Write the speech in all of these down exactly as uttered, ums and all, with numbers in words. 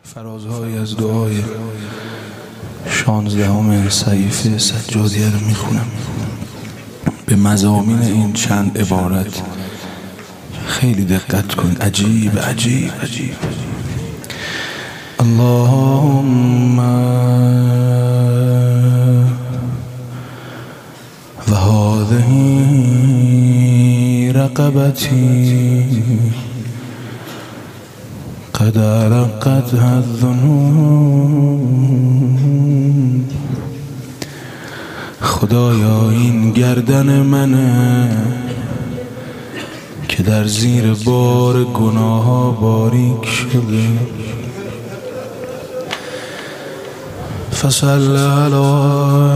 فرازهایی از دعای شانزدهم صحیفه سجادیه رو میخونم. به مضامین این چند عبارت خیلی دقت کن. عجیب عجیب عجیب. اللهم و هذه رقبتی قد رقتها الذنوب. خدایا این گردن منه که در زیر بار گناه ها باریک شده. فصل علی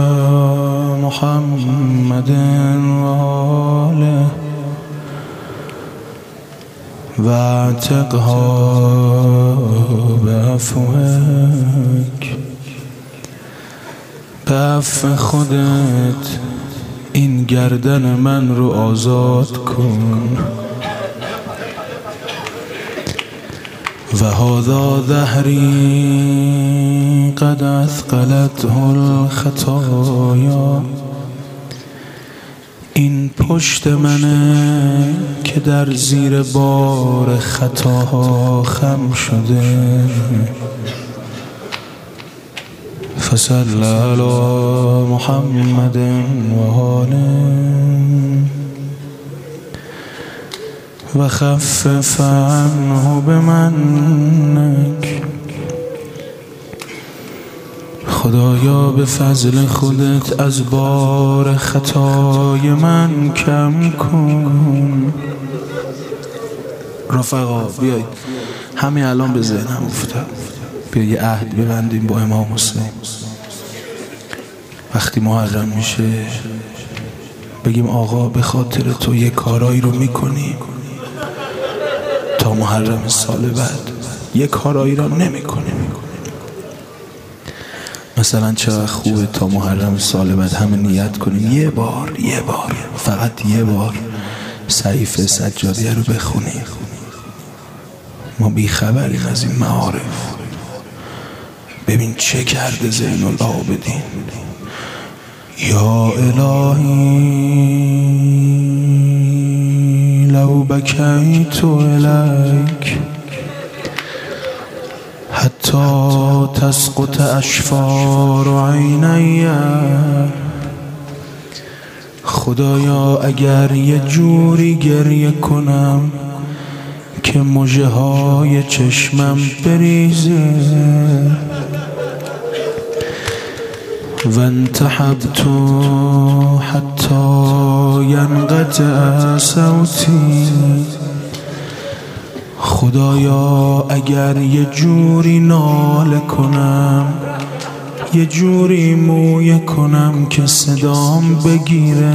محمد و آله و اعتقها بعفوک. به عفو خودت این گردن من رو آزاد کن. و هذا ظهری قد اثقلته الخطایا. این پشت منه که در زیر بار خطاها خم شده. فصل علی محمد و آله و خفف عنه بمنک. خدایا به فضل خودت از بار خطای من کم کن. رفقا بیایید همین الان به ذهنم افتاد، بیا یه عهد ببندیم با امام حسین. وقتی محرم میشه بگیم آقا به خاطر تو یه کارایی رو میکنی تا محرم سال بعد یه کارایی رو نمیکنی. مثلا چقدر خوبه تا محرم سال بعد همه نیت کنیم یه بار یه بار فقط یه بار صحیفه سجادیه رو بخونیم. ما بیخبریم از این معارف. ببین چه کرده زین العابدین. یا الهی لو بکیت الیک حتی تسقط اشفار عینی. خدایا اگر یه جوری گریه کنم که مژه های چشمم بریزه. و انتحبت حتی ینقطع صوتی. خدایا اگر یه جوری ناله کنم یه جوری مویه کنم که صدام بگیره.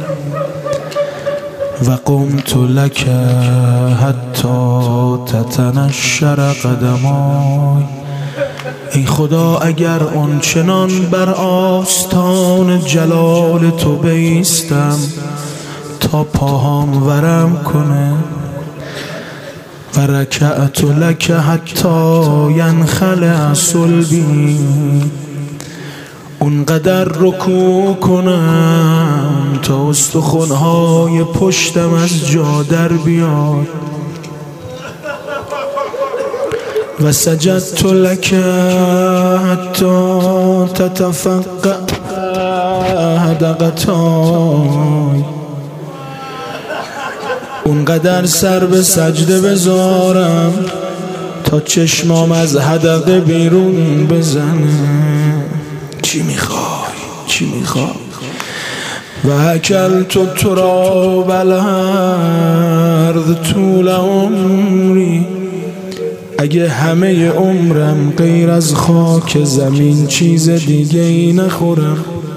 و قمت لک حتی تتنشر قدمای. ای خدا اگر آنچنان بر آستان جلال تو بایستم تا پاهام ورم کنه. و رکعت لک حتی ینخلع صلبی. اونقدر رکوع کنم تا استخوان‌های پشتم از جا در بیاد. و سجدت لک حتی تتفقع دقتای. اونقدر سر به سجده بذارم تا چشمام از حدقه بیرون بزنه. چی میخوای؟ چی میخوای؟ و اکلت تراب الارض طول عمری. اگه همه عمرم غیر از خاک زمین چیز دیگه ای نخورم.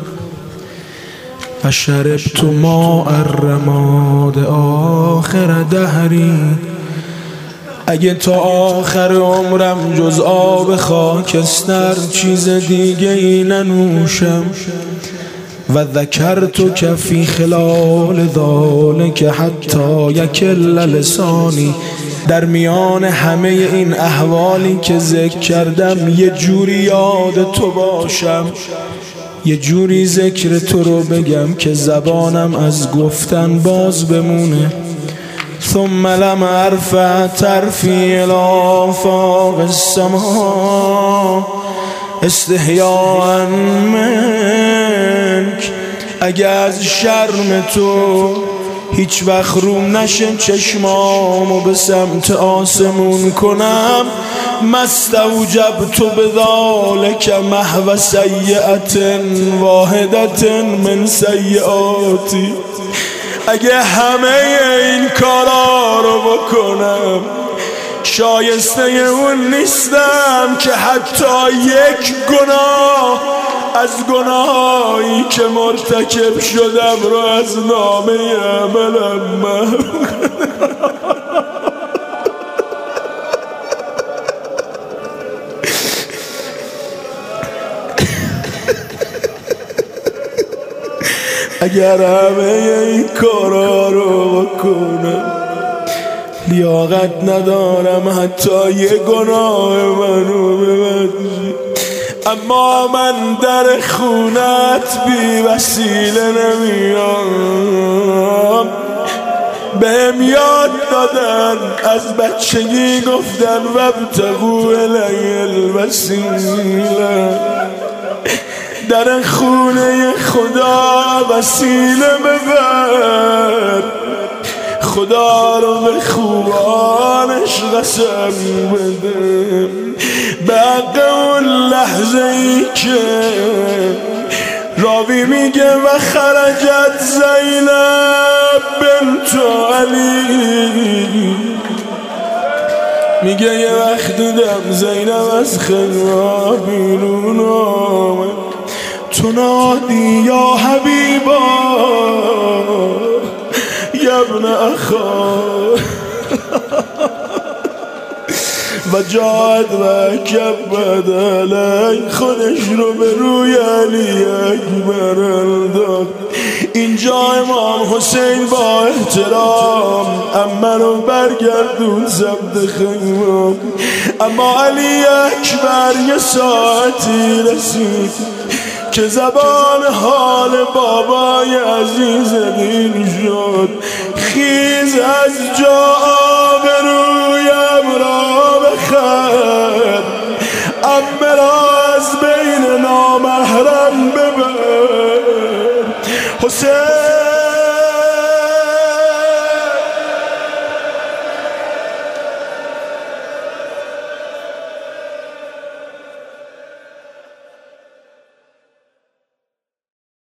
و شربت ماء الرماد آخر دهری. اگه تا آخر عمرم جز آب خاکستر چیز دیگه ای ننوشم. و ذکرتک فی خلال ذلک حتی یکل لسانی. در میان همه این احوالی که ذکر کردم یه جوری یاد تو باشم، یه جوری ذکر تو رو بگم که زبانم از گفتن باز بمونه. ثم لم ارفع طرفی الی آفاق السما استحیاء منک. اگه از شرم تو هیچ وقت روم نشه چشمامو به سمت آسمون کنم، مستوجبت بذالک محو سیئة واحدة من سیئاتی. اگه همه این کارا رو بکنم شایسته اون نیستم که حتی یک گناه از گناهایی که مرتکب شدم رو از نامه عملم محو کنم. اگر همه این کارا رو بکنم لیاقت ندارم حتی یه گناه منو ببخشی. اما من در خونت بی وسیله نمیام. بهم یاد دادن از بچگی گفتن وابتغوا الی الوسیله. در خونه خدا وسیله ببر، خدا رو به خوبانش قسم بده. بعد اون لحظه ای که راوی میگه و خرجت زینب بنت علی، میگه یه وقت دیدم زینب از خیمه بیرون آمد، تنادی یا حبیبا یا ابن اخا و جاد و کبد علی، خودش رو به روی علی اکبر انداخت. اینجا امام حسین با احترام اما رو برگردون سمت خیمه، اما علی اکبر یه ساعتی رسید که زبان حال بابای عزیز دین شد. خیز از جا آبرویم را بخر، عمه را از بین نامحرم ببر. حسین